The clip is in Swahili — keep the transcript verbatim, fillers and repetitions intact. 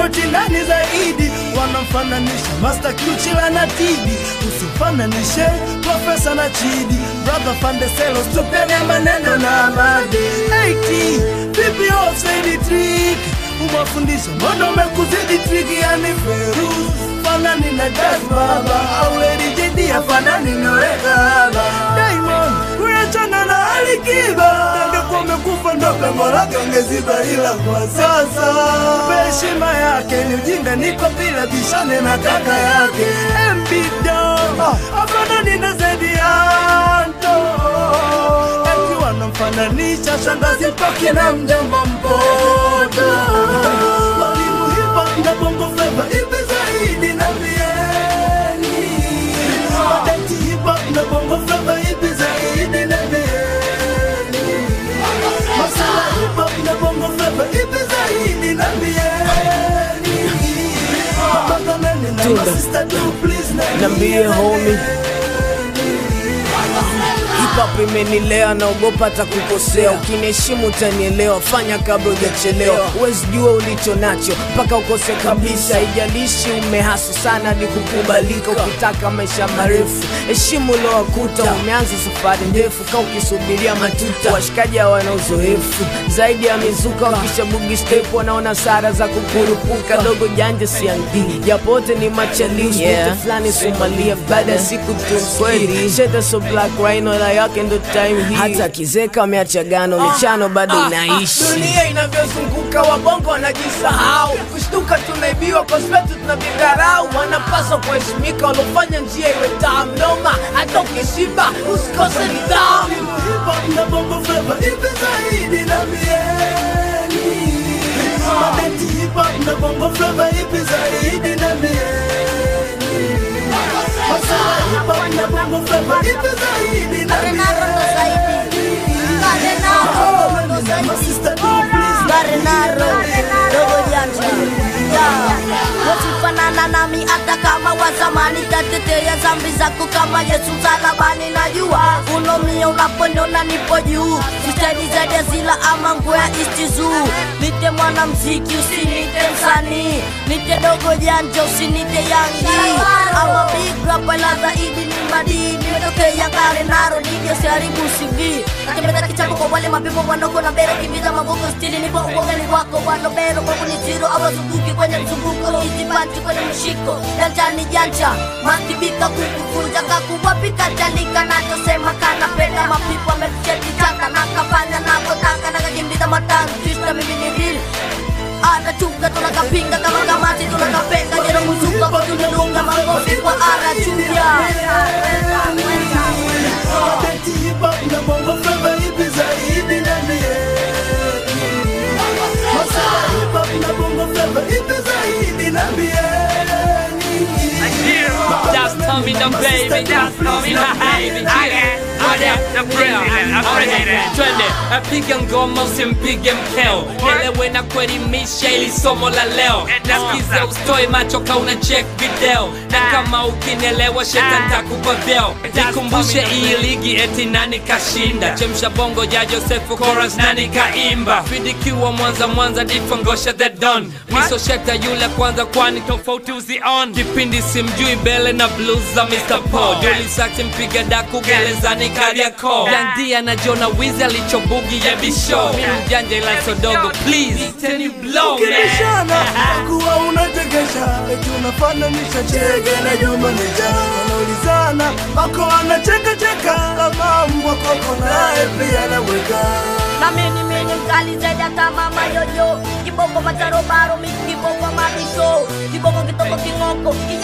tofauti nani zaidi. Wanamfananisha Master Q Chila na Tidi, usifananishe Professor na Chidi. Brother Fandeselo stupende maneno na made. Eighty vipi offside trick, umafundisha modo mekuzidi trick yani Feruz. Fanani na Daz Baba au Lady J D fanani na Regaba. Diamond kuachana na Alikiba, ndio kumekufa ndo pengo lake ungeziba, ila kwa sasa heshima yake ni ujinga, niko bila bishane na kaka yake M B Dog afanani na Zedianto. Eti wanamfananisha shangazi Poki na mjomba Mpoto. Walimu hip hop na bongo flava ipi zaidi na mieni. Wadati hip hop na bongo flava ipi zaidi na mieni. Masala hip hop na bongo flava ipi zaidi na mieni. Mama nani na sister do please na mieni. Homie Hip-hop imenilea na ogopa atakukosea. Ukiniheshimu utanielewa, fanya kabla hujachelewa. Uwezi jua ulicho nacho mpaka ukose kabisa. Haijalishi umehasu sana hadi kukubalika. Ukitaka maisha marefu heshimu ulowakuta. Umeanza safari ndefu kama ukisubiria matuta. Washikaji wana uzoefu zaidi ya mizuka, wakishabugi step wanaona sara za kukurupuka. Dogo janja siandi japote ni machalish yeah. Flani Somalia baada ya siku tukweli sheta so black rhino la yake ndo time hii. Hata kizeka ameacha gano michano bado inaishi. Dunia inavyozunguka wabongo wanajisahau. Kushtuka tunaibiwa kwa sababu tunabidharau. Wanapaswa kuheshimika walofanya njia iwe tamu noma. Hata ukishiba usikose nidhamu. Hip hop na bongo flava ipi zaidi na mieni. Mabeti hip hop na bongo flava ipi zaidi na mieni. Masala hip hop na bongo flava ipi zaidi na mieni. Wasifanana nami hata kama wa zamani. Tatetea zambi zako kama Yesu msalabani. Najua unomia unaponiona nipo juu. Sistani zaidi ya zila ama nguo ya istizu. Nite mwana mziki usinite msanii. Nite dogo janja usinite yangi. Ama big rapper la zaidi ni madini. Nimetokea kare naro nivyo siharibu C V. Nakembeta kichapo kwa wale mapipo wanoko na bere. Kibiza maboko stili nipo uogani wako wanobero. Kwangu ni zero awazunguki kwenye mzunguko. Hizi panchi kwenye mshiko janja ni janja. Matibika kukukuja kakuwapika jalika. Nachosema kana penda mapipo amekucheti chaka. Nakafanya nakotaka nakakimbiza matangu. Krista mimi ni real. Ada chunga tunakapinga kama kamati tunakapenga. Jero muzuka kwa tunadunga makofi kwa ara chuja. Wadati hip hop na bongo flava ipi zaidi na mieni. Masala hip hop na bongo flava ipi zaidi na mieni. Just tell me the baby, just tell me the baby. The president, twende apiga ngoma usimpige mkeo. Elewe na kuelimisha ili somo la leo. Nasikiza ustoe macho ka una check video. Na kama ukinielewa shetani takupa vyeo. Nikumbushe hii ligi eti nani kashinda. Chemsha bongo ya Josefu chorus nani kaimba. Fidikiwa Mwanza Mwanza difangosha the don. Miso sheta yule kwanza kwani tofauti uzi on. Kipindi simjui bele na blues za Mister Paul. Duli sakti mpiga daku gerezani Kariako. Yandia na Jona Wiz alichobugi ya bisho. Mimi mjanja ila sodogo please tell you blow man. Ukibishana kuwa unatekesha. Eti unafananisha Chege na Juma Nija. Wanaulizana wako wanacheka cheka. Kama mbwa koko nae pia naweka. Na mimi mimi mkali zaidi hata mama yoyo. Kiboko macharobaro mimi kiboko mabisho. Kiboko kitoko kingoko.